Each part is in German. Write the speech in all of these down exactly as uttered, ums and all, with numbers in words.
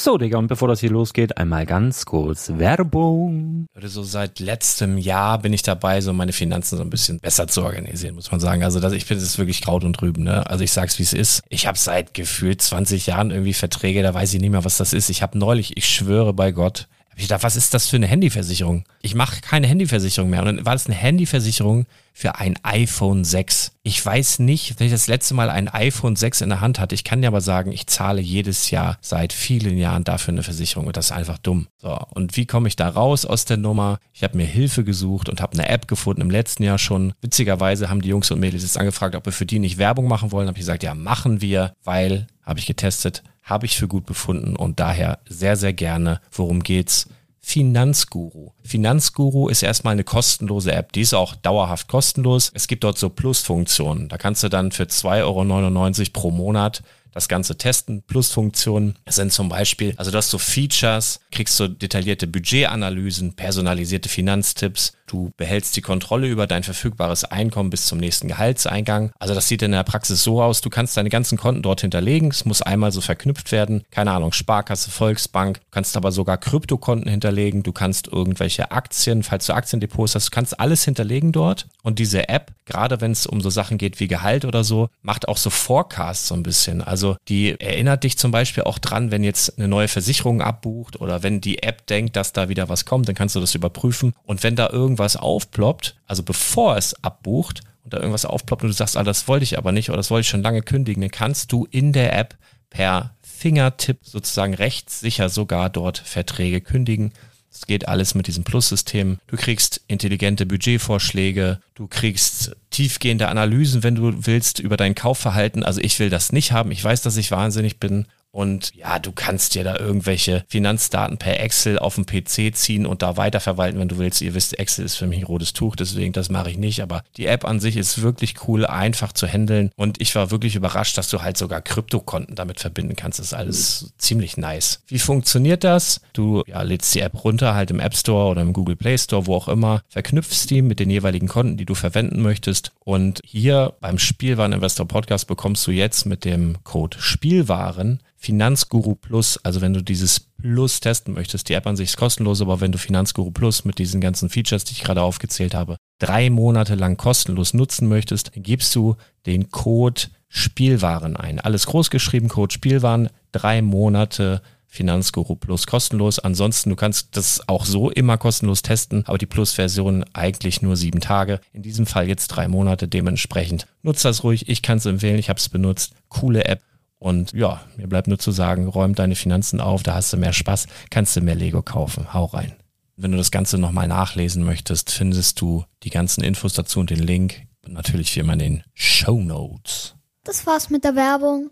So, Digga, und bevor das hier losgeht, einmal ganz kurz Werbung. So seit letztem Jahr bin ich dabei, so meine Finanzen so ein bisschen besser zu organisieren, muss man sagen. Also das, ich finde, das ist wirklich Kraut und Rüben. Ne? Also ich sag's, wie es ist. Ich habe seit gefühlt zwanzig Jahren irgendwie Verträge, da weiß ich nicht mehr, was das ist. Ich habe neulich, ich schwöre bei Gott, hab ich gedacht, was ist das für eine Handyversicherung? Ich mache keine Handyversicherung mehr. Und dann war das eine Handyversicherung für ein iPhone sechs. Ich weiß nicht, wenn ich das letzte Mal ein iPhone sechs in der Hand hatte. Ich kann dir aber sagen, ich zahle jedes Jahr seit vielen Jahren dafür eine Versicherung und das ist einfach dumm. So, und wie komme ich da raus aus der Nummer? Ich habe mir Hilfe gesucht und habe eine App gefunden im letzten Jahr schon. Witzigerweise haben die Jungs und Mädels jetzt angefragt, ob wir für die nicht Werbung machen wollen. Habe ich gesagt, ja, machen wir, weil, habe ich getestet, habe ich für gut befunden und daher sehr, sehr gerne. Worum geht's? Finanzguru. Finanzguru ist erstmal eine kostenlose App. Die ist auch dauerhaft kostenlos. Es gibt dort so Plusfunktionen. Da kannst du dann für zwei Euro neunundneunzig pro Monat das Ganze testen. Plusfunktionen sind zum Beispiel, also du hast so Features, kriegst so detaillierte Budgetanalysen, personalisierte Finanztipps. Du behältst die Kontrolle über dein verfügbares Einkommen bis zum nächsten Gehaltseingang. Also das sieht in der Praxis so aus, du kannst deine ganzen Konten dort hinterlegen. Es muss einmal so verknüpft werden. Keine Ahnung, Sparkasse, Volksbank. Du kannst aber sogar Kryptokonten hinterlegen. Du kannst irgendwelche Aktien, falls du Aktiendepots hast, du kannst alles hinterlegen dort. Und diese App, gerade wenn es um so Sachen geht wie Gehalt oder so, macht auch so Forecasts so ein bisschen. Also die erinnert dich zum Beispiel auch dran, wenn jetzt eine neue Versicherung abbucht oder wenn die App denkt, dass da wieder was kommt, dann kannst du das überprüfen. Und wenn da irgendwas was aufploppt, also bevor es abbucht und da irgendwas aufploppt und du sagst, ah, das wollte ich aber nicht oder das wollte ich schon lange kündigen, dann kannst du in der App per Fingertipp sozusagen rechtssicher sogar dort Verträge kündigen. Das geht alles mit diesem Plus-System. Du kriegst intelligente Budgetvorschläge, du kriegst tiefgehende Analysen, wenn du willst, über dein Kaufverhalten. Also ich will das nicht haben. Ich weiß, dass ich wahnsinnig bin. Und ja, du kannst dir da irgendwelche Finanzdaten per Excel auf dem P C ziehen und da weiterverwalten, wenn du willst. Ihr wisst, Excel ist für mich ein rotes Tuch, deswegen das mache ich nicht. Aber die App an sich ist wirklich cool, einfach zu handeln. Und ich war wirklich überrascht, dass du halt sogar Kryptokonten damit verbinden kannst. Das ist alles mhm. ziemlich nice. Wie funktioniert das? Du ja, lädst die App runter, halt im App Store oder im Google Play Store, wo auch immer. Verknüpfst die mit den jeweiligen Konten, die du verwenden möchtest. Und hier beim Spielwareninvestor Podcast bekommst du jetzt mit dem Code Spielwaren Finanzguru Plus, also wenn du dieses Plus testen möchtest, die App an sich ist kostenlos, aber wenn du Finanzguru Plus mit diesen ganzen Features, die ich gerade aufgezählt habe, drei Monate lang kostenlos nutzen möchtest, dann gibst du den Code Spielwaren ein. Alles groß geschrieben, Code Spielwaren, drei Monate Finanzguru Plus kostenlos. Ansonsten, du kannst das auch so immer kostenlos testen, aber die Plus-Version eigentlich nur sieben Tage. In diesem Fall jetzt drei Monate, dementsprechend nutzt das ruhig. Ich kann es empfehlen, ich habe es benutzt. Coole App. Und ja, mir bleibt nur zu sagen, räum deine Finanzen auf, da hast du mehr Spaß, kannst du mehr Lego kaufen. Hau rein. Wenn du das Ganze nochmal nachlesen möchtest, findest du die ganzen Infos dazu und den Link. Und natürlich wie immer in den Shownotes. Das war's mit der Werbung.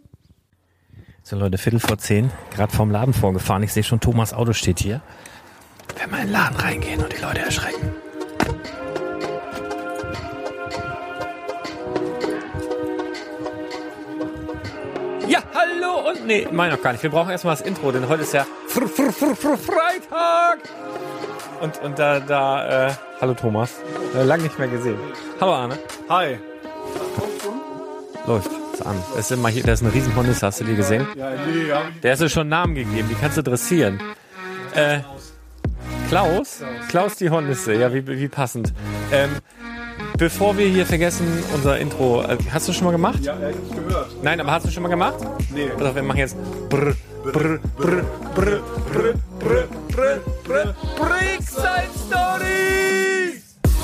So Leute, Viertel vor zehn, gerade vorm Laden vorgefahren. Ich sehe schon, Thomas' Auto steht hier. Wenn wir in den Laden reingehen und die Leute erschrecken. Ja, hallo und nee, mein noch gar nicht. Wir brauchen erstmal das Intro, denn heute ist ja Fr Fr Fr Fr Freitag. Und, und da, da, äh, hallo Thomas. Äh, lang nicht mehr gesehen. Hallo Arne. Hi. Läuft. Ist an. Das ist immer hier, das ist ein riesen Hornisse, hast du die gesehen? Ja, nee, ja. Der ist ja schon einen Namen gegeben, die kannst du dressieren. Äh, Klaus? Klaus die Hornisse, ja, wie, wie passend. Ähm, Bevor wir hier vergessen, unser Intro. Hast du schon mal gemacht? Ja, ja, ich hab's gehört. Nein, aber hast du schon mal gemacht? Nee. Pass auf, wir machen jetzt brr, brr, brr, brr, brr, brr, brr, brr, Brickside Stories!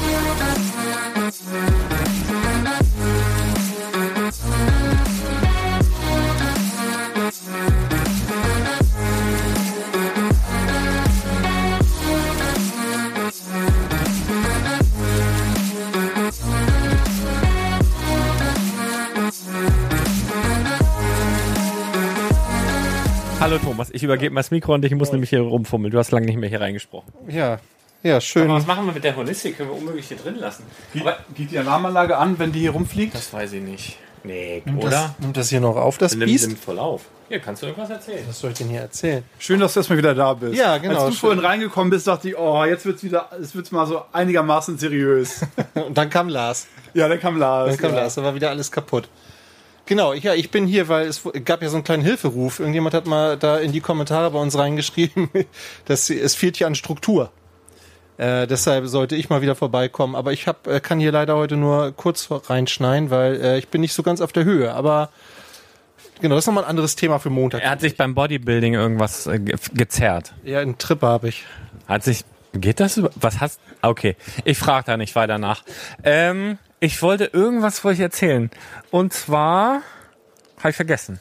Hallo Thomas, ich übergebe mal das Mikro an dich, ich muss nämlich hier rumfummeln. Du hast lange nicht mehr hier reingesprochen. Ja, ja, schön. Aber was machen wir mit der Hornistik? Können wir unmöglich hier drin lassen. Geht, geht die Alarmanlage an, wenn die hier rumfliegt? Das weiß ich nicht. Nee, nimmt oder? Das, nimmt das hier noch auf, das nimmt, Biest? Nimmt voll auf. Hier, kannst du irgendwas erzählen? Was soll ich denn hier erzählen? Schön, dass du erstmal wieder da bist. Ja, genau. Als du schön. vorhin reingekommen bist, dachte ich, oh, jetzt wird's wieder, es wird's mal so einigermaßen seriös. Und dann kam Lars. Ja, dann kam Lars. Dann kam ja. Lars, dann war wieder alles kaputt. Genau, ja, ich bin hier, weil es gab ja so einen kleinen Hilferuf. Irgendjemand hat mal da in die Kommentare bei uns reingeschrieben, dass es fehlt hier an Struktur. Äh, deshalb sollte ich mal wieder vorbeikommen. Aber ich hab, äh, kann hier leider heute nur kurz reinschneiden, weil äh, ich bin nicht so ganz auf der Höhe. Aber genau, das ist nochmal ein anderes Thema für Montag. Er hat sich beim Bodybuilding irgendwas äh, ge- gezerrt. Ja, einen Trip habe ich. Hat sich... Geht das über... Was hast... Okay, ich frage da nicht weiter nach. Ähm, ich wollte irgendwas wollte ich erzählen. Und zwar... Habe ich vergessen.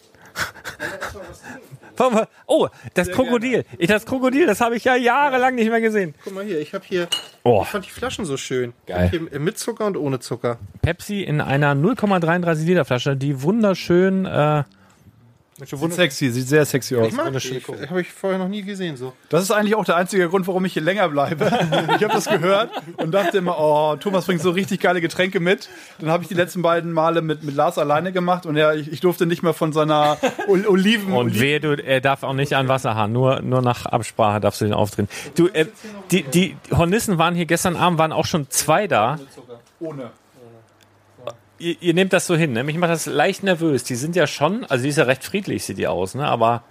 Oh, das Sehr Krokodil. Ich, das Krokodil, das habe ich ja jahrelang nicht mehr gesehen. Guck mal hier, ich habe hier... Oh. Ich fand die Flaschen so schön. Geil. Hier mit Zucker und ohne Zucker. Pepsi in einer null Komma dreiunddreißig Liter Flasche, die wunderschön... Äh, Sieht sexy, sieht sehr sexy aus. Ich mag die. Habe ich vorher noch nie gesehen so. Das ist eigentlich auch der einzige Grund, warum ich hier länger bleibe. Ich habe das gehört und dachte immer, oh, Thomas bringt so richtig geile Getränke mit. Dann habe ich die letzten beiden Male mit, mit Lars alleine gemacht und ja, ich, ich durfte nicht mehr von seiner Ol- Oliven... und wehe, du, er darf auch nicht an Wasserhahn, nur, nur nach Absprache darfst du den aufdrehen. Du, äh, die, die Hornissen waren hier gestern Abend, waren auch schon zwei da. Ohne. Ihr, ihr nehmt das so hin, ne? Mich macht das leicht nervös. Die sind ja schon, also die ist ja recht friedlich, sieht die aus, ne? Aber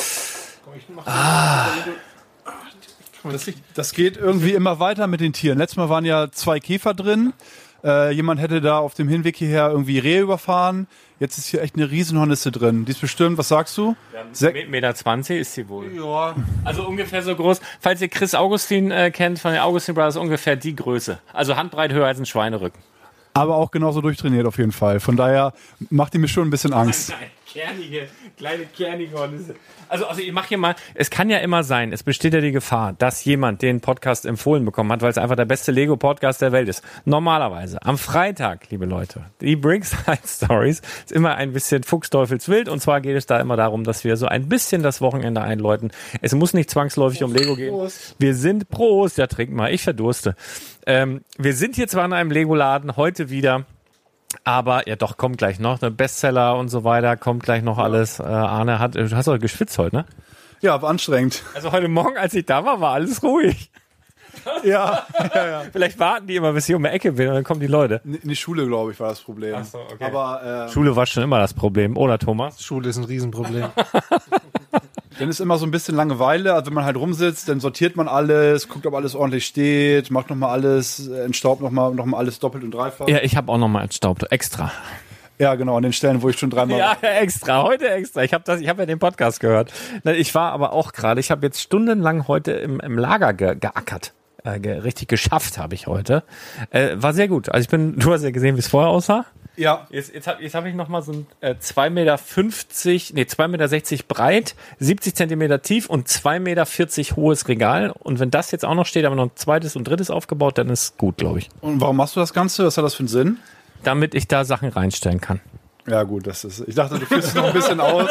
Das, das geht irgendwie immer weiter mit den Tieren. Letztes Mal waren ja zwei Käfer drin. Äh, jemand hätte da auf dem Hinweg hierher irgendwie Rehe überfahren. Jetzt ist hier echt eine Riesenhornisse drin. Die ist bestimmt, was sagst du? eins Komma zwanzig Meter ist sie wohl. Ja. Also ungefähr so groß. Falls ihr Chris Augustin äh, kennt von den Augustin Brothers, ungefähr die Größe. Also handbreit höher als ein Schweinerücken. Aber auch genauso durchtrainiert auf jeden Fall. Von daher macht die mir schon ein bisschen Angst. Kleine, kernige, kleine, kernige Hornisse. Also, also ich mache hier mal, es kann ja immer sein, es besteht ja die Gefahr, dass jemand den Podcast empfohlen bekommen hat, weil es einfach der beste Lego-Podcast der Welt ist. Normalerweise, am Freitag, liebe Leute, die Brickside Stories ist immer ein bisschen Fuchsteufelswild und zwar geht es da immer darum, dass wir so ein bisschen das Wochenende einläuten. Es muss nicht zwangsläufig um Lego gehen. Prost. Wir sind, Prost, ja trink mal, ich verdurste. Ähm, wir sind hier zwar in einem Lego-Laden, heute wieder, aber, ja doch, kommt gleich noch, ne? Bestseller und so weiter, kommt gleich noch alles. Äh, Arne hat, du hast auch geschwitzt heute, ne? Ja, war anstrengend. Also heute Morgen, als ich da war, war alles ruhig. Ja, ja, ja. Vielleicht warten die immer, bis ich um die Ecke bin und dann kommen die Leute. In die Schule, glaube ich, war das Problem. Ach so, okay. Aber äh, Schule war schon immer das Problem, oder Thomas? Schule ist ein Riesenproblem. dann ist immer so ein bisschen Langeweile. Also wenn man halt rumsitzt, dann sortiert man alles, guckt, ob alles ordentlich steht, macht nochmal alles, entstaubt nochmal noch mal alles doppelt und dreifach. Ja, ich habe auch nochmal entstaubt, extra. Ja, genau, an den Stellen, wo ich schon dreimal Ja, extra, heute extra. Ich habe das, ich habe ja den Podcast gehört. Ich war aber auch gerade, ich habe jetzt stundenlang heute im, im Lager ge, geackert. Äh, ge, richtig geschafft habe ich heute. Äh, war sehr gut. Also ich bin, du hast ja gesehen, wie es vorher aussah. Ja. Jetzt, jetzt habe jetzt hab ich nochmal so ein äh, zwei Meter fünfzig, nee, zwei Meter sechzig breit, siebzig Zentimeter tief und zwei Meter vierzig hohes Regal. Und wenn das jetzt auch noch steht, aber noch ein zweites und drittes aufgebaut, dann ist gut, glaube ich. Und warum machst du das Ganze? Was hat das für einen Sinn? Damit ich da Sachen reinstellen kann. Ja gut, das ist. Ich dachte, du führst es noch ein bisschen aus.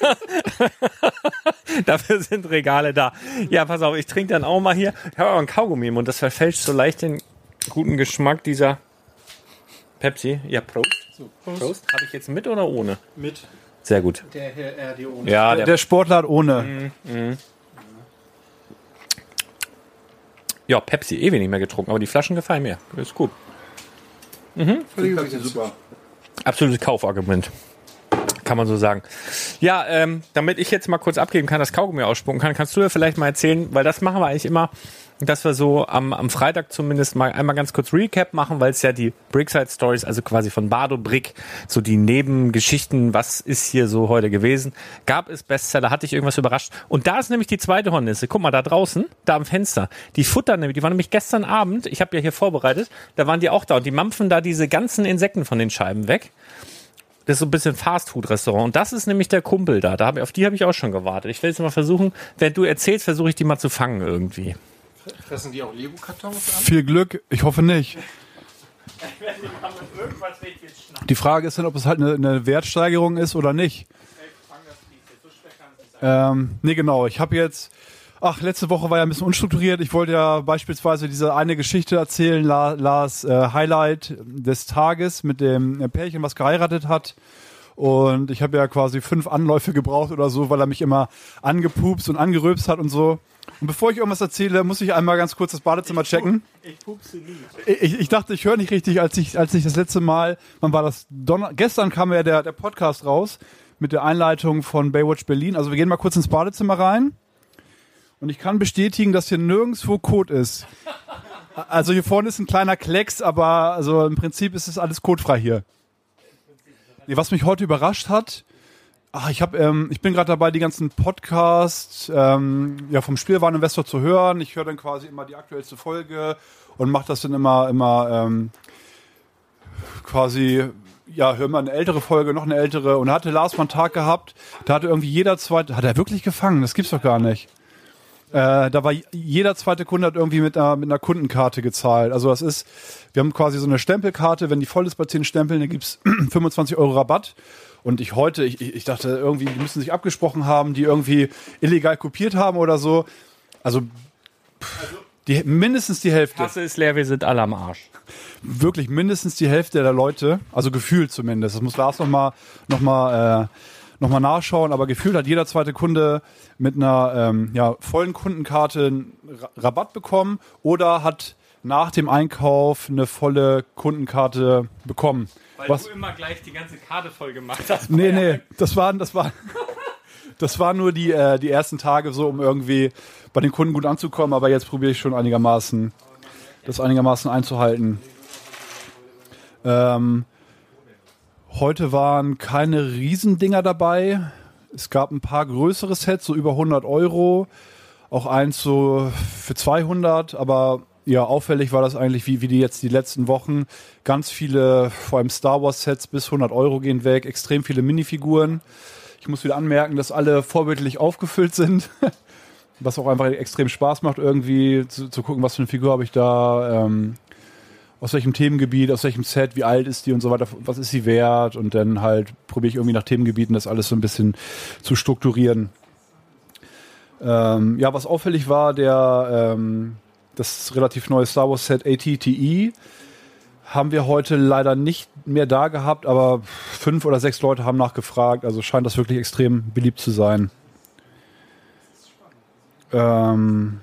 Dafür sind Regale da. Ja, pass auf, ich trinke dann auch mal hier. Ich habe aber einen Kaugummi im Mund, das verfälscht so leicht den guten Geschmack dieser Pepsi. Ja, Prost. So, Prost. Prost. Habe ich jetzt mit oder ohne? Mit Sehr gut. der Herr R D ohne. Ja, Der, der, der Sportler hat ohne. ja, Pepsi eh wenig mehr getrunken, aber die Flaschen gefallen mir. Ist gut. Super. Absolutes Kaufargument. Kann man so sagen. Ja, ähm, damit ich jetzt mal kurz abgeben kann, das Kaugummi ausspucken kann, kannst du ja vielleicht mal erzählen, weil das machen wir eigentlich immer, dass wir so am, am Freitag zumindest mal einmal ganz kurz Recap machen, weil es ja die Brickside Stories, also quasi von Bardo Brick, so die Nebengeschichten, was ist hier so heute gewesen, gab es Bestseller, hatte ich irgendwas überrascht. Und da ist nämlich die zweite Hornisse. Guck mal, da draußen, da am Fenster. Die futtern nämlich, die waren nämlich gestern Abend, ich habe ja hier vorbereitet, da waren die auch da und die mampfen da diese ganzen Insekten von den Scheiben weg. Das ist so ein bisschen Fastfood-Restaurant. Und das ist nämlich der Kumpel da. da hab, auf die habe ich auch schon gewartet. Ich will jetzt mal versuchen, wenn du erzählst, versuche ich die mal zu fangen irgendwie. Fressen die auch Lego-Kartons an? Viel Glück, ich hoffe nicht. Die Frage ist dann, ob es halt eine, eine Wertsteigerung ist oder nicht. Ähm, nee, genau. Ich habe jetzt, ach, letzte Woche war ja ein bisschen unstrukturiert. Ich wollte ja beispielsweise diese eine Geschichte erzählen, La, Lars äh, Highlight des Tages mit dem Pärchen, was geheiratet hat. Und ich habe ja quasi fünf Anläufe gebraucht oder so, weil er mich immer angepupst und angerülpst hat und so. Und bevor ich irgendwas erzähle, muss ich einmal ganz kurz das Badezimmer checken. Ich pupse nie. Ich, ich dachte, ich höre nicht richtig, als ich, als ich das letzte Mal, wann war das? Donner- gestern kam ja der, der Podcast raus mit der Einleitung von Baywatch Berlin. Also wir gehen mal kurz ins Badezimmer rein. Und ich kann bestätigen, dass hier nirgendwo Kot ist. Also hier vorne ist ein kleiner Klecks, aber also im Prinzip ist es alles kotfrei hier. Nee, was mich heute überrascht hat, ach, ich, hab, ähm, ich bin gerade dabei, die ganzen Podcasts ähm, ja, vom Spielwareninvestor zu hören. Ich höre dann quasi immer die aktuellste Folge und mache das dann immer, immer ähm, quasi, ja, höre mal eine ältere Folge, noch eine ältere. Und da hatte Lars mal einen Tag gehabt, da hatte irgendwie jeder zweite, hat er wirklich gefangen? Das gibt's doch gar nicht. Äh, da war jeder zweite Kunde hat irgendwie mit einer, mit einer Kundenkarte gezahlt. Also das ist, wir haben quasi so eine Stempelkarte, wenn die voll ist bei zehn Stempeln, dann gibt's fünfundzwanzig Euro Rabatt. Und ich heute, ich, ich dachte irgendwie, die müssen sich abgesprochen haben, die irgendwie illegal kopiert haben oder so. Also die, mindestens die Hälfte. Kasse ist leer, wir sind alle am Arsch. Wirklich mindestens die Hälfte der Leute, also gefühlt zumindest. Das muss Lars nochmal noch mal, äh, noch mal nachschauen, aber gefühlt hat jeder zweite Kunde mit einer ähm, ja, vollen Kundenkarte einen Ra- Rabatt bekommen oder hat nach dem Einkauf eine volle Kundenkarte bekommen. Weil Was? du immer gleich die ganze Karte voll gemacht hast. Nee, nee, das waren, das war, das waren nur die, äh, die ersten Tage so, um irgendwie bei den Kunden gut anzukommen, aber jetzt probiere ich schon einigermaßen, das einigermaßen einzuhalten. Ähm, heute waren keine Riesendinger dabei. Es gab ein paar größere Sets, so über hundert Euro. Auch eins so für zweihundert, aber ja, auffällig war das eigentlich, wie, wie die jetzt die letzten Wochen. Ganz viele, vor allem Star Wars Sets bis hundert Euro gehen weg, extrem viele Minifiguren. Ich muss wieder anmerken, dass alle vorbildlich aufgefüllt sind, was auch einfach extrem Spaß macht, irgendwie zu, zu gucken, was für eine Figur habe ich da, ähm, aus welchem Themengebiet, aus welchem Set, wie alt ist die und so weiter, was ist sie wert, und dann halt probiere ich irgendwie nach Themengebieten das alles so ein bisschen zu strukturieren. Ähm, ja, was auffällig war, der ähm, das relativ neue Star Wars Set A T T E haben wir heute leider nicht mehr da gehabt, aber fünf oder sechs Leute haben nachgefragt, also scheint das wirklich extrem beliebt zu sein. Ähm,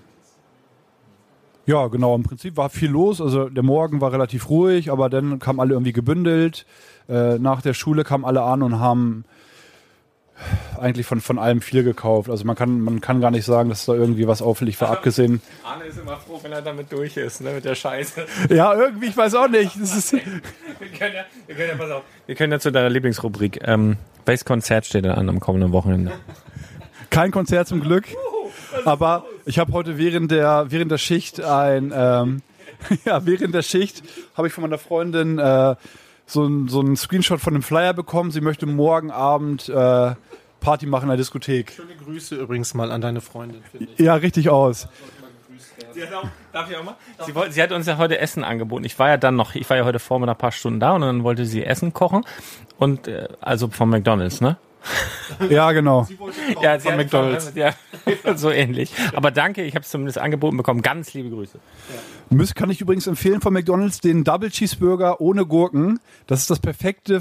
ja, genau, im Prinzip war viel los, also der Morgen war relativ ruhig, aber dann kamen alle irgendwie gebündelt. Äh, nach der Schule kamen alle an und haben eigentlich von, von allem viel gekauft. Also man kann, man kann gar nicht sagen, dass da irgendwie was auffällig war, abgesehen. Arne ist immer froh, wenn er damit durch ist, ne, mit der Scheiße. Ja, irgendwie, ich weiß auch nicht. Das ist Wir können ja, wir können ja, pass auf, wir können ja zu deiner Lieblingsrubrik, ähm, welches Konzert steht da an am kommenden Wochenende? kein Konzert zum Glück, aber ich habe heute während der, während der Schicht ein, ähm, ja, während der Schicht habe ich von meiner Freundin äh, so ein so ein Screenshot von einem Flyer bekommen. Sie möchte morgen Abend äh, Party machen in der Diskothek. Schöne Grüße übrigens mal an deine Freundin, finde ich. Ja, richtig aus. Sie hat auch, darf ich auch mal? Sie, wollte, sie hat uns ja heute Essen angeboten. Ich war ja dann noch, ich war ja heute Vormittag ein paar Stunden da und dann wollte sie Essen kochen. Und äh, also von McDonald's, ne? Ja, genau. Ja, sie Von hat McDonald's. Ja, so ähnlich. Aber danke, ich habe es zumindest angeboten bekommen. Ganz liebe Grüße. Müß, kann ich übrigens empfehlen von McDonald's den Double Cheeseburger ohne Gurken. Das ist das perfekte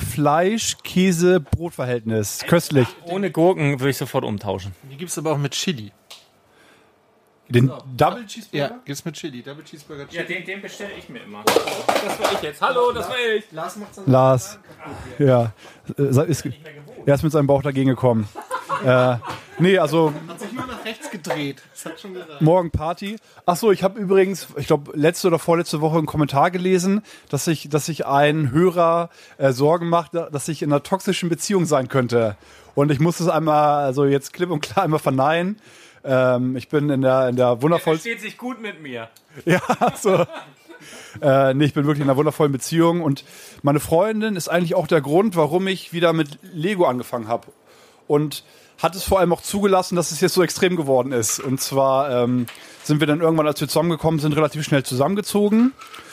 Fleisch-Käse-Brot-Verhältnis. Köstlich. Ohne Gurken würde ich sofort umtauschen. Die gibt's aber auch mit Chili. Den Double Cheeseburger? Ja, gibt's mit Chili. Double Cheeseburger Chili. Ja, den, den bestelle ich mir immer. Das war ich jetzt. Hallo, das war ich. Lars macht's dann. Lars. Ja. Äh, Ist, er ist mit seinem Bauch dagegen gekommen. äh, nee, also Hat sich nur nach rechts gedreht. Das hat schon gereicht. morgen Party. Ach so, ich habe übrigens, ich glaube, letzte oder vorletzte Woche einen Kommentar gelesen, dass sich, dass sich ein Hörer äh, Sorgen macht, dass ich in einer toxischen Beziehung sein könnte. Und ich muss es einmal, also jetzt klipp und klar einmal verneinen. Ähm, ich bin in der, in der Er wundervollsten... versteht sich gut mit mir. Ja, so. Äh, nee, ich bin wirklich in einer wundervollen Beziehung und meine Freundin ist eigentlich auch der Grund, warum ich wieder mit Lego angefangen habe. Und hat es vor allem auch zugelassen, dass es jetzt so extrem geworden ist. Und zwar ähm, sind wir dann irgendwann, als wir zusammengekommen sind, relativ schnell zusammengezogen.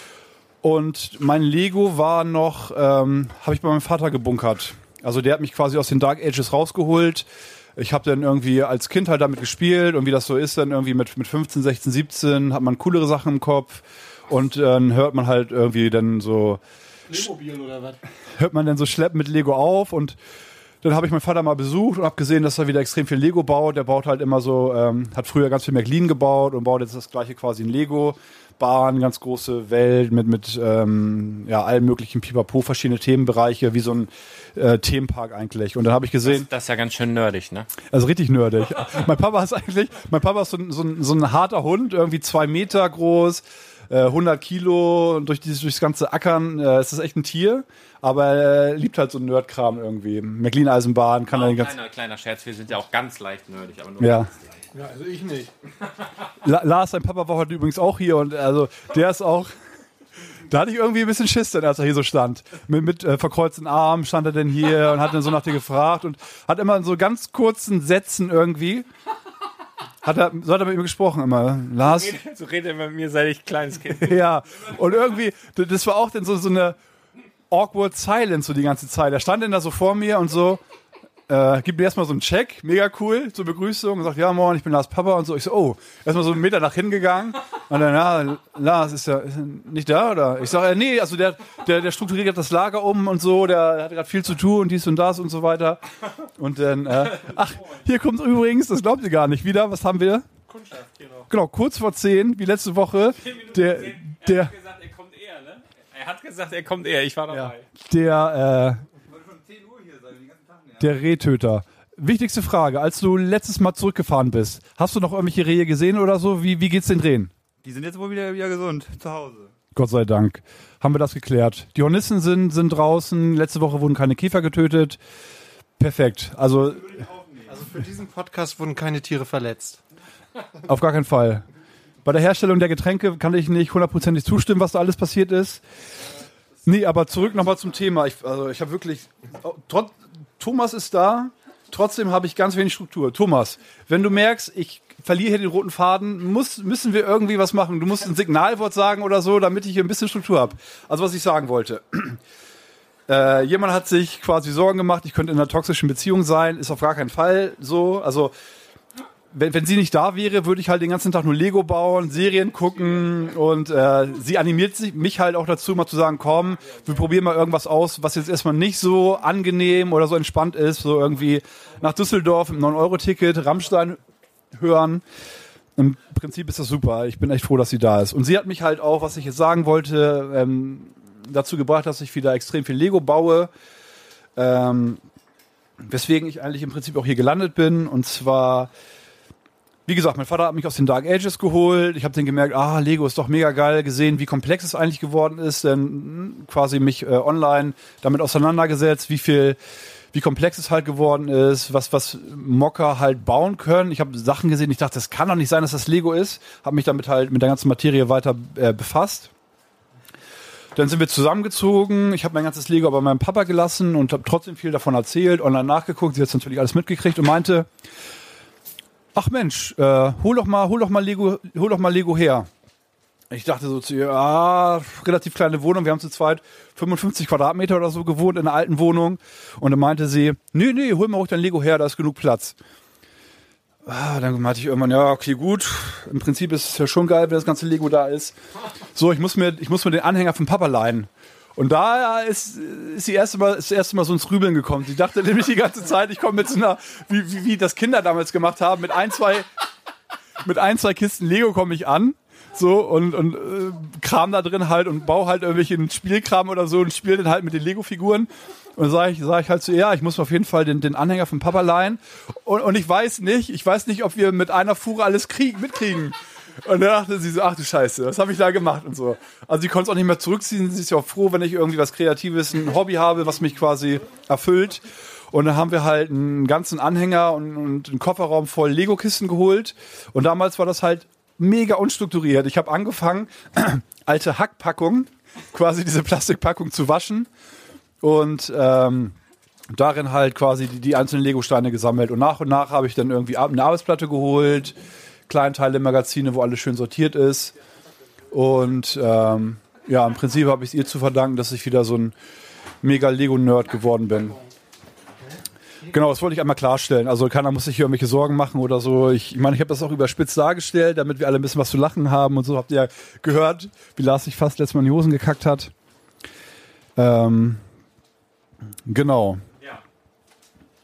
Und mein Lego war noch, ähm, habe ich bei meinem Vater gebunkert. Also der hat mich quasi aus den Dark Ages rausgeholt. Ich habe dann irgendwie als Kind halt damit gespielt und wie das so ist, dann irgendwie mit, mit fünfzehn, sechzehn, siebzehn hat man coolere Sachen im Kopf und dann hört man halt irgendwie dann so, Playmobil oder was? hört man dann so schleppen mit Lego auf und Dann habe ich meinen Vater mal besucht und habe gesehen, dass er wieder extrem viel Lego baut. Der baut halt immer so, ähm, hat früher ganz viel McLean gebaut und baut jetzt das gleiche quasi in Lego. Bahn, ganz große Welt mit mit ähm, ja allen möglichen Pipapo, verschiedene Themenbereiche, wie so ein äh, Themenpark eigentlich. Und dann habe ich gesehen, Das, das ist ja ganz schön nerdig, ne? also richtig nerdig. Mein Papa ist eigentlich, mein Papa ist so ein, so ein, so ein harter Hund, irgendwie zwei Meter groß, äh, hundert Kilo, und durch dieses durchs ganze Ackern, äh, ist das echt ein Tier. Aber er liebt halt so einen Nerdkram irgendwie. McLean-Eisenbahn kann er den ganzen... Kleiner, kleiner Scherz, wir sind ja auch ganz leicht nerdig, aber nur Ja. Ja, also ich nicht. La- Lars, sein Papa war heute übrigens auch hier und also der ist auch... Da hatte ich irgendwie ein bisschen Schiss, denn als er hier so stand. Mit, mit äh, verkreuzten Armen stand er denn hier und hat dann so nach dir gefragt und hat immer in so ganz kurzen Sätzen irgendwie... Hat er, so hat er mit ihm gesprochen immer. Lars... So redet er mit mir, seit ich kleines Kind. Ja, und irgendwie, d- das war auch dann so, so eine awkward silence so die ganze Zeit. Er stand dann da so vor mir und so, äh, gibt mir erstmal so einen Check, mega cool, zur Begrüßung und sagt, ja, moin, ich bin Lars Papa und so. Ich so, oh, erstmal so einen Meter nach hinten gegangen und dann, ja, Lars, ist er, ist er nicht da, oder? Ich sage, ja, nee, also der, der, der strukturiert grad das Lager um und so, der hat gerade viel zu tun und dies und das und so weiter. Und dann, äh, ach, hier kommt übrigens, das glaubt ihr gar nicht, wieder, was haben wir? Kundschaft, genau. Genau, kurz vor zehn, wie letzte Woche, der, Er der, hat gesagt, er kommt eher, ne? Er hat gesagt, er kommt eher. Ich war dabei. Ja. Der, äh, der Rehtöter. Wichtigste Frage, als du letztes Mal zurückgefahren bist, hast du noch irgendwelche Rehe gesehen oder so? Wie, wie geht's den Rehen? Die sind jetzt wohl wieder, wieder gesund, zu Hause. Gott sei Dank. Haben wir das geklärt. Die Hornissen sind, sind draußen. Letzte Woche wurden keine Käfer getötet. Perfekt. Also, Also für diesen Podcast wurden keine Tiere verletzt. auf gar keinen Fall. Bei der Herstellung der Getränke kann ich nicht hundertprozentig zustimmen, was da alles passiert ist. Nee, aber zurück nochmal zum Thema. Ich, also ich habe wirklich... oh, trotz, Thomas ist da, trotzdem habe ich ganz wenig Struktur. Thomas, wenn du merkst, ich verliere hier den roten Faden, muss, müssen wir irgendwie was machen. Du musst ein Signalwort sagen oder so, damit ich hier ein bisschen Struktur habe. Also was ich sagen wollte. Äh, jemand hat sich quasi Sorgen gemacht, ich könnte in einer toxischen Beziehung sein. Ist auf gar keinen Fall so. Also wenn, wenn sie nicht da wäre, würde ich halt den ganzen Tag nur Lego bauen, Serien gucken und äh, sie animiert sich, mich halt auch dazu, mal zu sagen, komm, wir probieren mal irgendwas aus, was jetzt erstmal nicht so angenehm oder so entspannt ist, so irgendwie nach Düsseldorf im neun Euro Ticket, Rammstein hören. Im Prinzip ist das super. Ich bin echt froh, dass sie da ist. Und sie hat mich halt auch, was ich jetzt sagen wollte, ähm, dazu gebracht, dass ich wieder extrem viel Lego baue. Ähm, weswegen ich eigentlich im Prinzip auch hier gelandet bin. Und zwar... Wie gesagt, mein Vater hat mich aus den Dark Ages geholt. Ich habe dann gemerkt, ah, Lego ist doch mega geil, gesehen, wie komplex es eigentlich geworden ist. Dann quasi mich äh, online damit auseinandergesetzt, wie viel, wie komplex es halt geworden ist, was was Mocker halt bauen können. Ich habe Sachen gesehen, ich dachte, das kann doch nicht sein, dass das Lego ist. Habe mich damit halt mit der ganzen Materie weiter äh, befasst. Dann sind wir zusammengezogen. Ich habe mein ganzes Lego bei meinem Papa gelassen und habe trotzdem viel davon erzählt, online nachgeguckt. Sie hat natürlich alles mitgekriegt und meinte, ach Mensch, äh, hol doch mal, hol doch mal Lego, hol doch mal Lego her. Ich dachte so zu ihr, ah, relativ kleine Wohnung, wir haben zu zweit fünfundfünfzig Quadratmeter oder so gewohnt in einer alten Wohnung. Und dann meinte sie, nee, nee, hol mal ruhig dein Lego her, da ist genug Platz. Ah, dann meinte ich irgendwann, ja, okay, gut. Im Prinzip ist es ja schon geil, wenn das ganze Lego da ist. So, ich muss mir, ich muss mir den Anhänger vom Papa leihen. Und da ist, ist, die erste Mal, ist das erste Mal so ins Rübeln gekommen. Sie dachte nämlich die ganze Zeit, ich komme mit so einer, wie, wie, wie das Kinder damals gemacht haben, mit ein, zwei, mit ein, zwei Kisten Lego komme ich an. So, und, und äh, Kram da drin halt und baue halt irgendwelchen Spielkram oder so und spiele dann halt mit den Lego-Figuren. Und dann sage ich, sag ich halt zu ihr, ja, ich muss auf jeden Fall den, den Anhänger vom Papa leihen. Und, und ich weiß nicht, ich weiß nicht, ob wir mit einer Fuhre alles kriegen, mitkriegen. Und dann dachte sie so, ach du Scheiße, was habe ich da gemacht und so. Also sie konnte es auch nicht mehr zurückziehen. Sie ist ja auch froh, wenn ich irgendwie was Kreatives, ein Hobby habe, was mich quasi erfüllt. Und dann haben wir halt einen ganzen Anhänger und, und einen Kofferraum voll Lego-Kisten geholt. Und damals war das halt mega unstrukturiert. Ich habe angefangen, alte Hackpackungen, quasi diese Plastikpackung zu waschen und ähm, darin halt quasi die, die einzelnen Lego-Steine gesammelt. Und nach und nach habe ich dann irgendwie eine Arbeitsplatte geholt, Kleinteile, Magazine, wo alles schön sortiert ist. Und ähm, ja, im Prinzip habe ich es ihr zu verdanken, dass ich wieder so ein mega Lego-Nerd geworden bin. Genau, das wollte ich einmal klarstellen. Also keiner muss sich hier irgendwelche Sorgen machen oder so. Ich, ich meine, ich habe das auch überspitzt dargestellt, damit wir alle ein bisschen was zu lachen haben und so. Habt ihr ja gehört, wie Lars sich fast letztes Mal in die Hosen gekackt hat. Ähm, genau.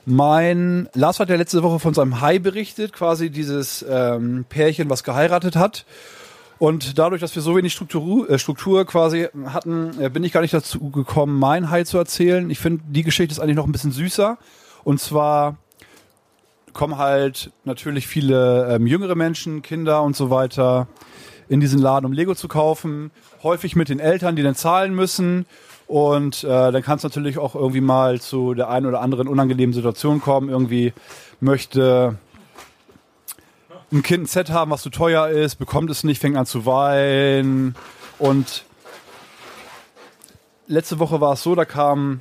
Mein Lars hat ja letzte Woche von seinem Hai berichtet, quasi dieses ähm, Pärchen, was geheiratet hat. Und dadurch, dass wir so wenig Struktur, äh, Struktur quasi hatten, äh, bin ich gar nicht dazu gekommen, mein Hai zu erzählen. Ich finde, die Geschichte ist eigentlich noch ein bisschen süßer. Und zwar kommen halt natürlich viele ähm, jüngere Menschen, Kinder und so weiter in diesen Laden, um Lego zu kaufen. Häufig mit den Eltern, die dann zahlen müssen. Und äh, dann kann es natürlich auch irgendwie mal zu der einen oder anderen unangenehmen Situation kommen. Irgendwie möchte ein Kind ein Set haben, was zu teuer ist, bekommt es nicht, fängt an zu weinen. Und letzte Woche war es so, da kam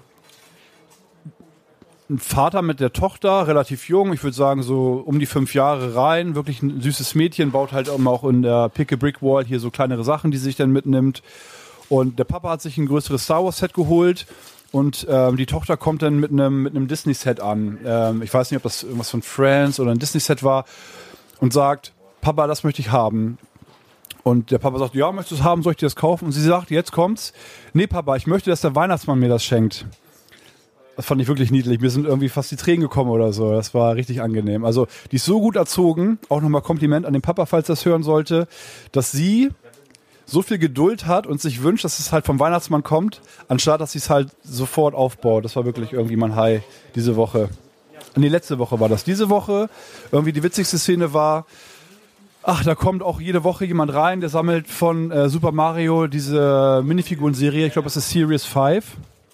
ein Vater mit der Tochter, relativ jung, ich würde sagen so um die fünf Jahre rein, wirklich ein süßes Mädchen, baut halt immer auch in der Pick a Brick Wall hier so kleinere Sachen, die sie sich dann mitnimmt. Und der Papa hat sich ein größeres Star Wars Set geholt und ähm, die Tochter kommt dann mit einem mit einem Disney Set an. Ähm, ich weiß nicht, ob das irgendwas von Friends oder ein Disney Set war und sagt, Papa, das möchte ich haben. Und der Papa sagt, ja, möchtest du es haben, soll ich dir das kaufen? Und sie sagt, jetzt kommt's. Nee, Papa, ich möchte, dass der Weihnachtsmann mir das schenkt. Das fand ich wirklich niedlich. Mir sind irgendwie fast die Tränen gekommen oder so. Das war richtig angenehm. Also die ist so gut erzogen, auch nochmal Kompliment an den Papa, falls das hören sollte, dass sie so viel Geduld hat und sich wünscht, dass es halt vom Weihnachtsmann kommt, anstatt dass sie es halt sofort aufbaut. Das war wirklich irgendwie mein High diese Woche. Nee, letzte Woche war das. Diese Woche, irgendwie die witzigste Szene war, ach, da kommt auch jede Woche jemand rein, der sammelt von äh, Super Mario diese Minifiguren-Serie, ich glaube, es ist Series fünf.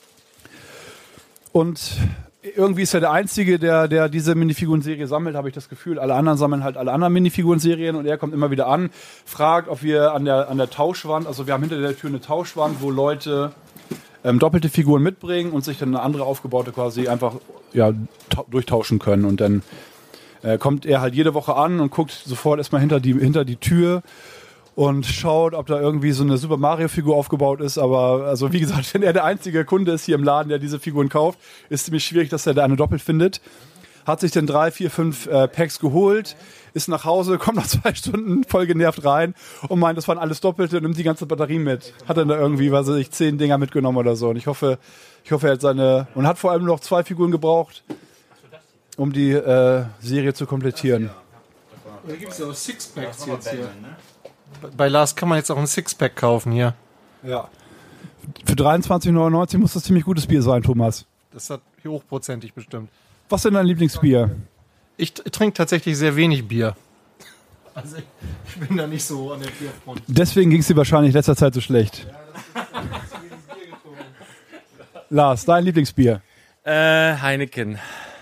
Und irgendwie ist er der Einzige, der, der diese Minifiguren-Serie sammelt, habe ich das Gefühl. Alle anderen sammeln halt alle anderen Minifiguren-Serien und er kommt immer wieder an, fragt, ob wir an der, an der Tauschwand, also wir haben hinter der Tür eine Tauschwand, wo Leute ähm, doppelte Figuren mitbringen und sich dann eine andere aufgebaute quasi einfach ja, ta- durchtauschen können. Und dann äh, kommt er halt jede Woche an und guckt sofort erstmal hinter die, hinter die Tür und schaut, ob da irgendwie so eine Super Mario Figur aufgebaut ist. Aber also wie gesagt, wenn er der einzige Kunde ist hier im Laden, der diese Figuren kauft, ist es ziemlich schwierig, dass er da eine doppelt findet. Hat sich dann drei, vier, fünf äh, Packs geholt, ist nach Hause, kommt nach zwei Stunden voll genervt rein und meint, das waren alles Doppelte und nimmt die ganze Batterie mit. Hat dann da irgendwie, weiß ich, zehn Dinger mitgenommen oder so. Und ich hoffe, ich hoffe, er hat seine, und hat vor allem noch zwei Figuren gebraucht, um die äh, Serie zu komplettieren. Da gibt es ja auch Sixpacks jetzt hier. Bei Lars kann man jetzt auch ein Sixpack kaufen hier. Ja. Für dreiundzwanzig neunundneunzig muss das ziemlich gutes Bier sein, Thomas. Das hat hochprozentig bestimmt. Was ist denn dein Lieblingsbier? Ich t- trinke tatsächlich sehr wenig Bier. Also ich, ich bin da nicht so an der Bierfront. Deswegen ging es dir wahrscheinlich in letzter Zeit so schlecht. Lars, dein Lieblingsbier? Äh, Heineken.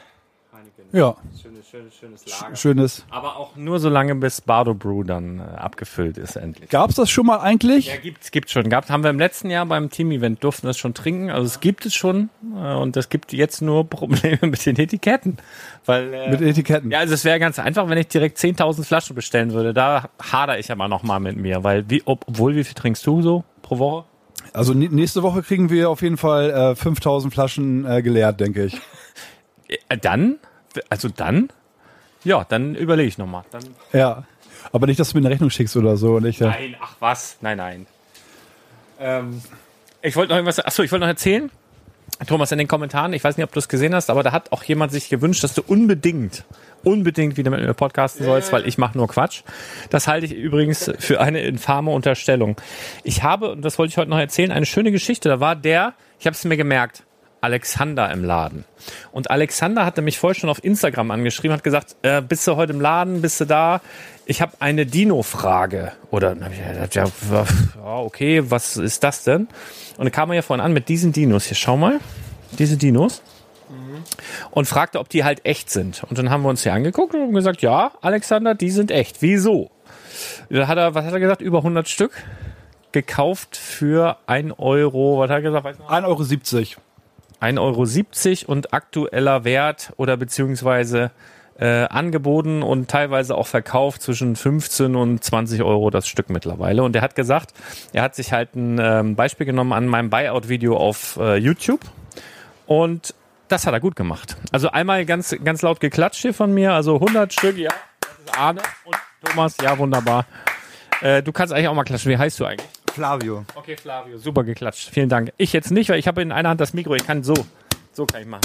Ja, Schönes, schönes, schönes Lager. schönes. Aber auch nur so lange, bis Bardo Brew dann äh, abgefüllt ist endlich. Gab's das schon mal eigentlich? Ja, gibt's, gibt's schon. Gab, haben wir im letzten Jahr beim Team-Event durften wir es schon trinken. Also es gibt es schon äh, und es gibt jetzt nur Probleme mit den Etiketten. Weil, äh, Mit Etiketten? ja, also es wäre ganz einfach, wenn ich direkt zehntausend Flaschen bestellen würde. Da hadere ich aber noch mal mit mir. Weil, wie, ob, obwohl, wie viel trinkst du so pro Woche? Also n- nächste Woche kriegen wir auf jeden Fall äh, fünftausend Flaschen äh, geleert, denke ich. Äh, dann? Also dann? Ja, dann überlege ich nochmal. Ja, aber nicht, dass du mir eine Rechnung schickst oder so. Und ich, äh, Nein, ach was, nein, nein. Ähm, ich wollte noch irgendwas, achso, ich wollte noch erzählen. Thomas, in den Kommentaren, ich weiß nicht, ob du es gesehen hast, aber da hat auch jemand sich gewünscht, dass du unbedingt, unbedingt wieder mit mir podcasten sollst, weil ich mache nur Quatsch. Das halte ich übrigens für eine infame Unterstellung. Ich habe, und das wollte ich heute noch erzählen, eine schöne Geschichte. Da war der, ich habe es mir gemerkt, Alexander im Laden. Und Alexander hatte mich vorher schon auf Instagram angeschrieben, hat gesagt, äh, bist du heute im Laden, bist du da? Ich habe eine Dino-Frage. Oder dann habe ich gesagt, ja, ja, okay, was ist das denn? Und dann kam er ja vorhin an mit diesen Dinos. Hier, schau mal, diese Dinos. Mhm. Und fragte, ob die halt echt sind. Und dann haben wir uns hier angeguckt und haben gesagt, ja, Alexander, die sind echt. Wieso? Da hat er, was hat er gesagt, über hundert Stück gekauft für ein Euro, was hat er gesagt? Weißt du noch? ein Euro siebzig. ein Euro siebzig und aktueller Wert oder beziehungsweise äh, angeboten und teilweise auch verkauft zwischen fünfzehn und zwanzig Euro das Stück mittlerweile. Und er hat gesagt, er hat sich halt ein ähm, Beispiel genommen an meinem Buyout-Video auf äh, YouTube und das hat er gut gemacht. Also einmal ganz, ganz laut geklatscht hier von mir, also hundert Stück, ja, das ist Arne und Thomas, ja, wunderbar. Äh, du kannst eigentlich auch mal klatschen, wie heißt du eigentlich? Flavio. Okay, Flavio, super geklatscht. Vielen Dank. Ich jetzt nicht, weil ich habe in einer Hand das Mikro. Ich kann so. So kann ich machen.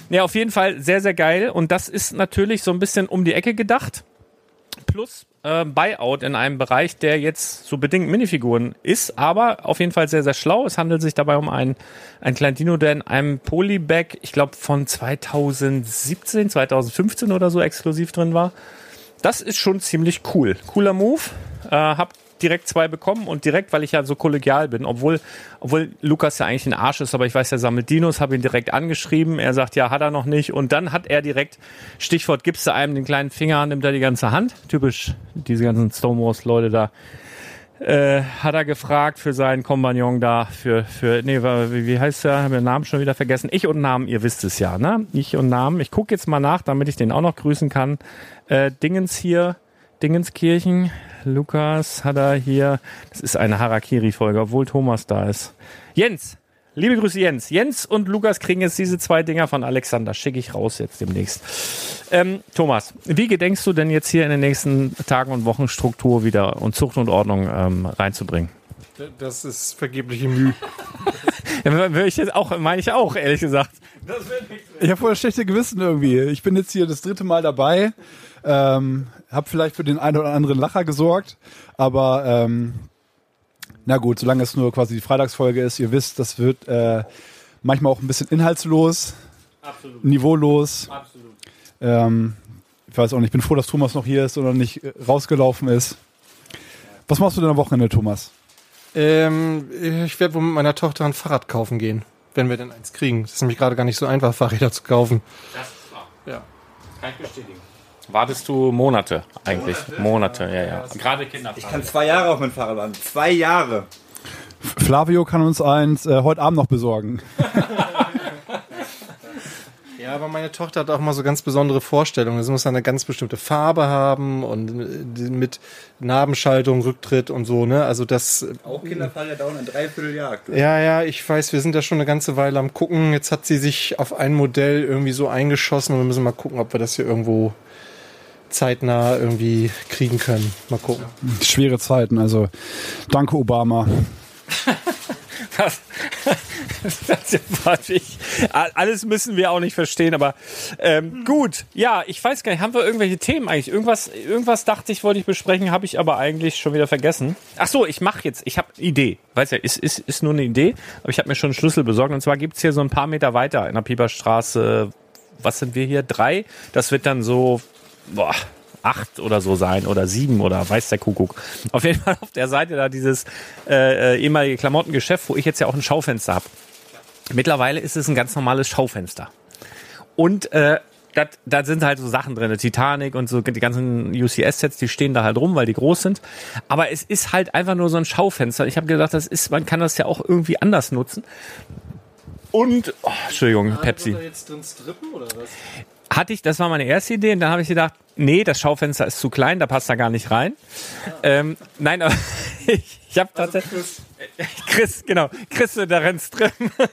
Ja, auf jeden Fall sehr, sehr geil. Und das ist natürlich so ein bisschen um die Ecke gedacht. Plus äh, Buyout in einem Bereich, der jetzt so bedingt Minifiguren ist, aber auf jeden Fall sehr, sehr schlau. Es handelt sich dabei um einen, einen kleinen Dino, der in einem Polybag, ich glaube von zweitausendsiebzehn, zweitausendfünfzehn oder so exklusiv drin war. Das ist schon ziemlich cool. Cooler Move. Äh, hab direkt zwei bekommen und direkt, weil ich ja so kollegial bin, obwohl, obwohl Lukas ja eigentlich ein Arsch ist, aber ich weiß, er sammelt Dinos, habe ihn direkt angeschrieben, er sagt, ja, hat er noch nicht und dann hat er direkt, Stichwort, gibst du einem den kleinen Finger, nimmt er die ganze Hand, typisch diese ganzen Stonewalls-Leute da, äh, hat er gefragt für seinen Kompagnon da, für, für, nee, wie, wie heißt er, habe den Namen schon wieder vergessen, Ich und Namen, ihr wisst es ja, ne, Ich und Namen, ich gucke jetzt mal nach, damit ich den auch noch grüßen kann, äh, Dingens hier, Dingenskirchen, Lukas hat er hier, das ist eine Harakiri-Folge, obwohl Thomas da ist. Jens, liebe Grüße Jens. Jens und Lukas kriegen jetzt diese zwei Dinger von Alexander, schicke ich raus jetzt demnächst. Ähm, Thomas, wie gedenkst du denn jetzt hier in den nächsten Tagen und Wochen Struktur wieder und Zucht und Ordnung ähm, reinzubringen? Das ist vergebliche Mühe. Ja, will ich jetzt auch, meine ich auch, ehrlich gesagt. Ich habe voll das schlechte Gewissen irgendwie. Ich bin jetzt hier das dritte Mal dabei. Ähm, hab vielleicht für den einen oder anderen Lacher gesorgt, aber ähm, na gut, solange es nur quasi die Freitagsfolge ist, ihr wisst, das wird äh, manchmal auch ein bisschen inhaltslos, absolut, niveaulos. Absolut. Ähm, ich weiß auch nicht, ich bin froh, dass Thomas noch hier ist oder nicht rausgelaufen ist. Was machst du denn am Wochenende, Thomas? Ähm, ich werde wohl mit meiner Tochter ein Fahrrad kaufen gehen, wenn wir denn eins kriegen. Das ist nämlich gerade gar nicht so einfach, Fahrräder zu kaufen. Das ist wahr. Ja. Kann ich bestätigen. Wartest du Monate eigentlich? Monate, Monate ja, ja. ja. Gerade Kinder. Ich kann zwei Jahre auf mein Fahrrad fahren. Zwei Jahre. Flavio kann uns eins äh, heute Abend noch besorgen. Ja, aber meine Tochter hat auch mal so ganz besondere Vorstellungen. Es muss eine ganz bestimmte Farbe haben und mit Nabenschaltung, Rücktritt und so, ne? Also das. Auch Kinderfahrräder dauern ein Dreivierteljahr. Ja, ja, ich weiß, wir sind da schon eine ganze Weile am gucken. Jetzt hat sie sich auf ein Modell irgendwie so eingeschossen und wir müssen mal gucken, ob wir das hier irgendwo zeitnah irgendwie kriegen können. Mal gucken. Schwere Zeiten, also danke Obama. Das, das ist ich, alles müssen wir auch nicht verstehen, aber ähm, gut. Ja, ich weiß gar nicht, haben wir irgendwelche Themen eigentlich? Irgendwas, irgendwas dachte ich, wollte ich besprechen, habe ich aber eigentlich schon wieder vergessen. Ach so, ich mache jetzt, ich habe eine Idee. Weiß ja, ist, ist, ist nur eine Idee, aber ich habe mir schon einen Schlüssel besorgt. Und zwar gibt's hier so ein paar Meter weiter in der Pieperstraße, was sind wir hier? Drei? Das wird dann so, boah, acht oder so sein oder sieben oder weiß der Kuckuck. Auf jeden Fall auf der Seite da dieses äh, ehemalige Klamottengeschäft, wo ich jetzt ja auch ein Schaufenster habe. Mittlerweile ist es ein ganz normales Schaufenster. Und äh, da sind halt so Sachen drin, Titanic und so die ganzen U C S-Sets, die stehen da halt rum, weil die groß sind. Aber es ist halt einfach nur so ein Schaufenster. Ich habe gedacht, das ist, man kann das ja auch irgendwie anders nutzen. Und, oh, Entschuldigung, Pepsi. Wird da jetzt drin strippen oder was? Hatte ich, das war meine erste Idee und dann habe ich gedacht, nee, das Schaufenster ist zu klein, da passt da gar nicht rein. Ja. Ähm, nein, aber ich, ich habe also tatsächlich... Chris. Chris, genau, Chris, da rennt's drin.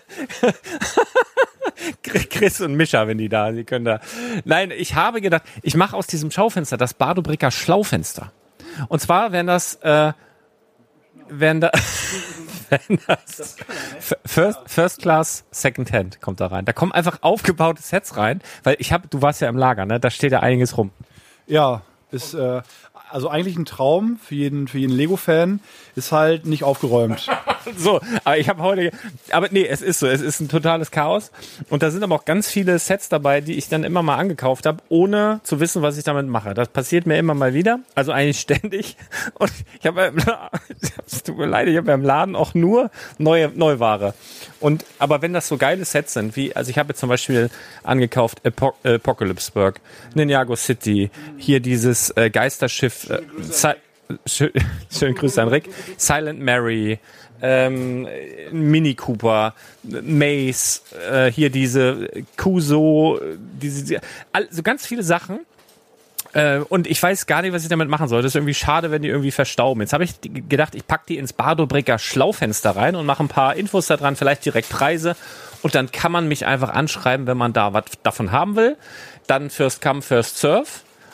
Chris und Mischa, wenn die da, die können da... Nein, ich habe gedacht, ich mache aus diesem Schaufenster das Bardo-Bricker Schlaufenster. Und zwar wären das... Äh, wären da... Das First, First Class Second Hand kommt da rein. Da kommen einfach aufgebaute Sets rein, weil ich habe, du warst ja im Lager, ne? Da steht ja einiges rum. Ja, ist äh, also eigentlich ein Traum für jeden für jeden Lego-Fan, ist halt nicht aufgeräumt. So, aber ich habe heute, aber nee, es ist so, es ist ein totales Chaos und da sind aber auch ganz viele Sets dabei, die ich dann immer mal angekauft habe, ohne zu wissen, was ich damit mache. Das passiert mir immer mal wieder, also eigentlich ständig und ich habe, es tut mir leid, ich habe ja im Laden auch nur neue Neuware und aber wenn das so geile Sets sind, wie, also ich habe jetzt zum Beispiel angekauft Apo- Apocalypseburg, Ninjago City, hier dieses äh, Geisterschiff, äh, Si- schön, schön Grüße an Rick, Silent Mary, Ähm, Mini Cooper, Mace, äh, hier diese Kuso, diese, all, so ganz viele Sachen. Äh, und ich weiß gar nicht, was ich damit machen soll. Das ist irgendwie schade, wenn die irgendwie verstauben. Jetzt habe ich gedacht, ich packe die ins Bardo-Bricker Schlaufenster rein und mache ein paar Infos da dran, vielleicht direkt Preise. Und dann kann man mich einfach anschreiben, wenn man da was davon haben will. Dann First Come, First Serve.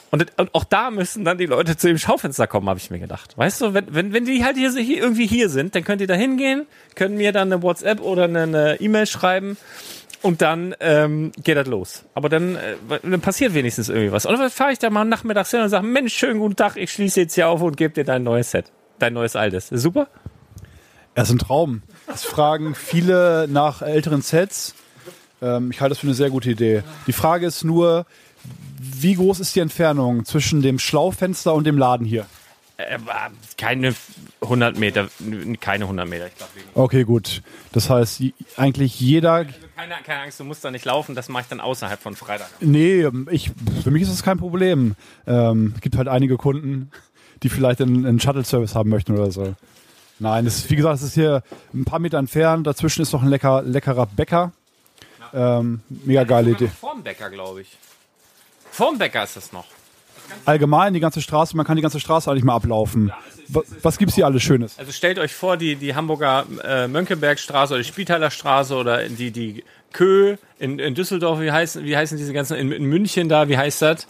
Und, und auch da müssen dann die Leute zu dem Schaufenster kommen, habe ich mir gedacht. Weißt du, wenn, wenn, wenn die halt hier, hier irgendwie hier sind, dann könnt ihr da hingehen, können mir dann eine WhatsApp oder eine, eine E-Mail schreiben und dann ähm, geht das los. Aber dann, äh, dann passiert wenigstens irgendwie was. Und dann fahre ich da mal nachmittags hin und sage, Mensch, schönen guten Tag, ich schließe jetzt hier auf und gebe dir dein neues Set. Dein neues altes. Super? Er ist ein Traum. Es fragen viele nach älteren Sets. Ähm, ich halte das für eine sehr gute Idee. Die Frage ist nur, wie groß ist die Entfernung zwischen dem Schlaufenster und dem Laden hier? Äh, keine hundert Meter, keine hundert Meter, ich glaube. Okay, gut. Das heißt, eigentlich jeder... Also keine, keine Angst, du musst da nicht laufen, das mache ich dann außerhalb von Freitag. Nee, ich, für mich ist das kein Problem. Ähm, es gibt halt einige Kunden, die vielleicht einen, einen Shuttle-Service haben möchten oder so. Nein, das ist, wie gesagt, es ist hier ein paar Meter entfernt. Dazwischen ist noch ein lecker, leckerer Bäcker. Ähm, mega geile Idee. Vorm Bäcker, glaube ich. Vorm Bäcker ist das noch. Allgemein die ganze Straße, man kann die ganze Straße eigentlich mal ablaufen. Was, was gibt's hier alles Schönes? Also stellt euch vor, die, die Hamburger äh, Mönckebergstraße oder die Spieltaler Straße oder die, die Kö in, in Düsseldorf, wie heißen, wie heißen diese ganzen, in, in München da, wie heißt das?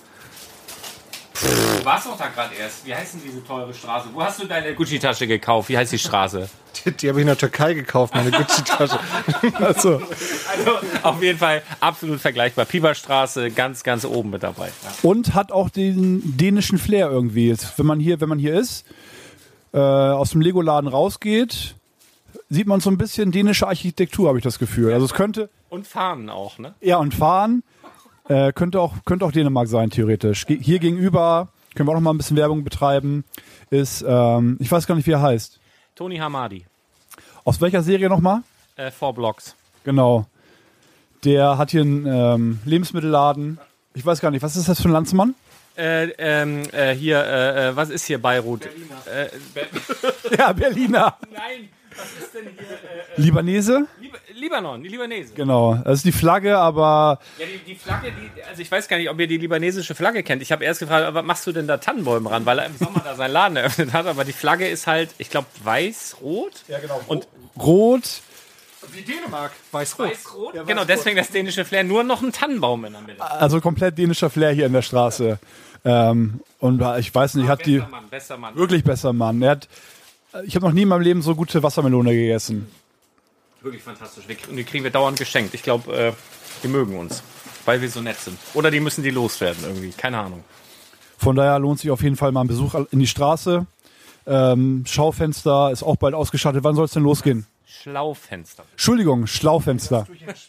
Du warst doch da gerade erst. Wie heißt denn diese teure Straße? Wo hast du deine Gucci-Tasche gekauft? Wie heißt die Straße? Die, die habe ich in der Türkei gekauft, meine Gucci-Tasche. Also, Also auf jeden Fall absolut vergleichbar. Pieperstraße ganz, ganz oben mit dabei. Ja. und hat auch den dänischen Flair irgendwie. Jetzt, wenn man hier, wenn man hier ist, äh, aus dem Lego-Laden rausgeht, sieht man so ein bisschen dänische Architektur, habe ich das Gefühl. Also es könnte, Und Fahnen auch, ne? ja, und fahren, äh, könnte auch, könnte auch Dänemark sein, theoretisch. Ge- hier gegenüber, können wir auch noch mal ein bisschen Werbung betreiben, ist, ähm, ich weiß gar nicht, wie er heißt. Tony Hamadi. Aus welcher Serie nochmal? Äh, Four Blocks. Genau. Der hat hier einen ähm, Lebensmittelladen. Ich weiß gar nicht, was ist das für ein Landsmann? Äh, ähm, äh, hier, äh, äh, was ist hier Beirut? Berliner. Äh, Be- Ja, Berliner. Nein, was ist denn hier? Äh, Libanese? Lib- Libanon, die Libanese. Genau. Das ist die Flagge, aber Ja, die, die Flagge, die, also ich weiß gar nicht, ob ihr die libanesische Flagge kennt. Ich habe erst gefragt, was machst du denn da Tannenbäume ran, weil er im Sommer da seinen Laden eröffnet hat. Aber die Flagge ist halt, ich glaube, weiß-rot. ja, genau. Und rot. Wie Dänemark, weiß-rot. weiß-rot? Genau, deswegen das dänische Flair, nur noch ein Tannenbaum in der Mitte. Also komplett dänischer Flair hier in der Straße. Ähm, und ich weiß nicht, hat die Bester Mann, bester Mann. wirklich besser Mann. Er hat, ich habe noch nie in meinem Leben so gute Wassermelone gegessen. Wirklich fantastisch. Wir, und die kriegen wir dauernd geschenkt. Ich glaube, äh, die mögen uns, weil wir so nett sind. Oder die müssen die loswerden irgendwie. Keine Ahnung. Von daher lohnt sich auf jeden Fall mal ein Besuch in die Straße. Ähm, Schaufenster ist auch bald ausgestattet. Wann soll es denn losgehen? Schlaufenster. Entschuldigung, Schlaufenster.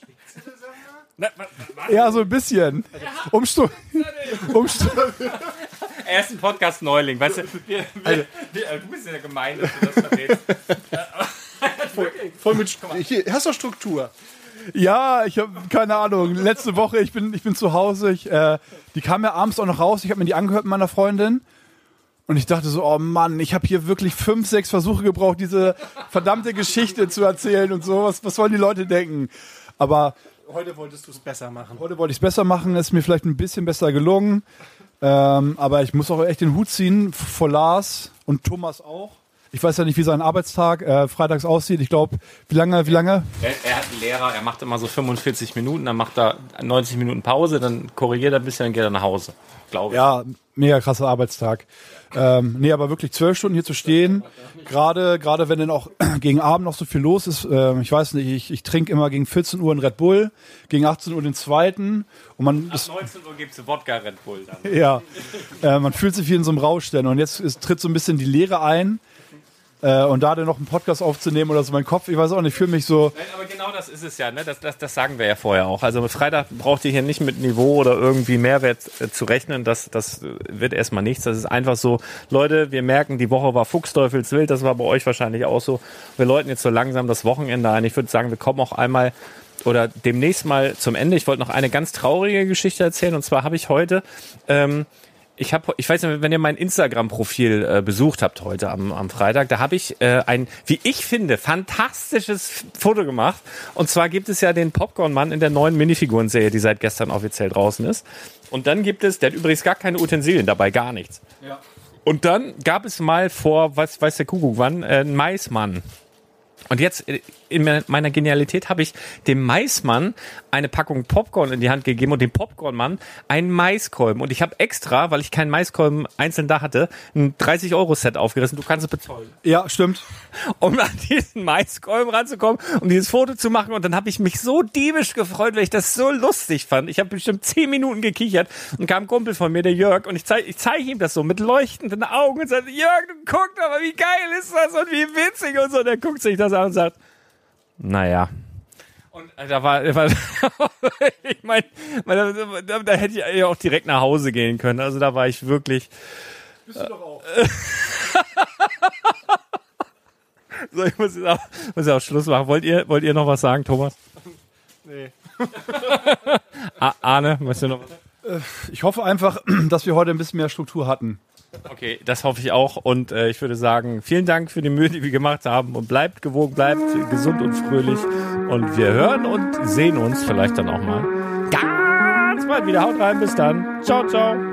Ja, so ein bisschen. Umstu Umstu Er ist ein Podcast-Neuling, weißt du? Wir, wir, wir, du bist ja gemein, dass du das verrätst. Voll mit Hier, hast du Struktur. Ja, ich habe keine Ahnung. Letzte Woche, ich bin, ich bin zu Hause. Ich, äh, die kam ja abends auch noch raus. Ich habe mir die angehört mit meiner Freundin. Und ich dachte so, oh Mann, ich habe hier wirklich fünf, sechs Versuche gebraucht, diese verdammte Geschichte zu erzählen und so. Was, was sollen die Leute denken? Aber Heute wolltest du es besser machen. heute wollte ich es besser machen. Ist mir vielleicht ein bisschen besser gelungen. Ähm, aber ich muss auch echt den Hut ziehen vor Lars und Thomas auch. Ich weiß ja nicht, wie sein Arbeitstag äh, freitags aussieht. Ich glaube, wie lange, wie lange? Er, er hat einen Lehrer, er macht immer so fünfundvierzig Minuten, dann macht er neunzig Minuten Pause, dann korrigiert er ein bisschen, dann geht er nach Hause. Glaube ich. Ja, mega krasser Arbeitstag. Ähm, nee, aber wirklich zwölf Stunden hier zu stehen, gerade gerade wenn dann auch gegen Abend noch so viel los ist. Ähm, ich weiß nicht, ich, ich trinke immer gegen vierzehn Uhr einen Red Bull, gegen achtzehn Uhr den zweiten. Und man, Ab das, neunzehn Uhr gibt es Wodka Red Bull dann. ja, äh, man fühlt sich wie in so einem Rausch denn. Und jetzt ist, tritt so ein bisschen die Leere ein. Äh, und da dann noch einen Podcast aufzunehmen oder so, mein Kopf, ich weiß auch nicht, ich fühle mich so. Nein, aber genau das ist es ja, ne? das, das, das sagen wir ja vorher auch. Also mit Freitag braucht ihr hier nicht mit Niveau oder irgendwie Mehrwert äh, zu rechnen, das, das wird erstmal nichts. Das ist einfach so, Leute, wir merken, die Woche war fuchsteufelswild, das war bei euch wahrscheinlich auch so. Wir läuten jetzt so langsam das Wochenende ein. Ich würde sagen, wir kommen auch einmal oder demnächst mal zum Ende. Ich wollte noch eine ganz traurige Geschichte erzählen und zwar habe ich heute... Ähm, Ich habe, ich weiß nicht, wenn ihr mein Instagram-Profil äh, besucht habt heute am, am Freitag, da habe ich äh, ein, wie ich finde, fantastisches Foto gemacht. Und zwar gibt es ja den Popcorn-Mann in der neuen Minifiguren-Serie, die seit gestern offiziell draußen ist. Und dann gibt es, der hat übrigens gar keine Utensilien dabei, gar nichts. Ja. Und dann gab es mal vor, was weiß der Kuckuck wann, äh, einen Maismann. Und jetzt, in meiner Genialität, habe ich dem Maismann eine Packung Popcorn in die Hand gegeben und dem Popcornmann einen Maiskolben. Und ich habe extra, weil ich keinen Maiskolben einzeln da hatte, ein dreißig Euro Set aufgerissen. Du kannst es bezahlen. Ja, stimmt. Um an diesen Maiskolben ranzukommen, um dieses Foto zu machen. Und dann habe ich mich so diebisch gefreut, weil ich das so lustig fand. Ich habe bestimmt zehn Minuten gekichert und kam ein Kumpel von mir, der Jörg, und ich zeige ich zeig ihm das so mit leuchtenden Augen und sage, Jörg, du guck doch mal, wie geil ist das und wie witzig und so. Und der guckt sich das an und sagt, naja. Und äh, da war, war ich meine, da, da, da hätte ich ja auch direkt nach Hause gehen können. Also da war ich wirklich. Bist du doch auch. So, ich muss jetzt auch, muss jetzt auch Schluss machen. Wollt ihr, wollt ihr noch was sagen, Thomas? Nee. Arne, möchtest du noch was? Ich hoffe einfach, dass wir heute ein bisschen mehr Struktur hatten. Okay, das hoffe ich auch. Und äh, ich würde sagen, vielen Dank für die Mühe, die wir gemacht haben. Und bleibt gewogen, bleibt gesund und fröhlich. Und wir hören und sehen uns vielleicht dann auch mal ganz bald wieder. Haut rein, bis dann. Ciao, ciao.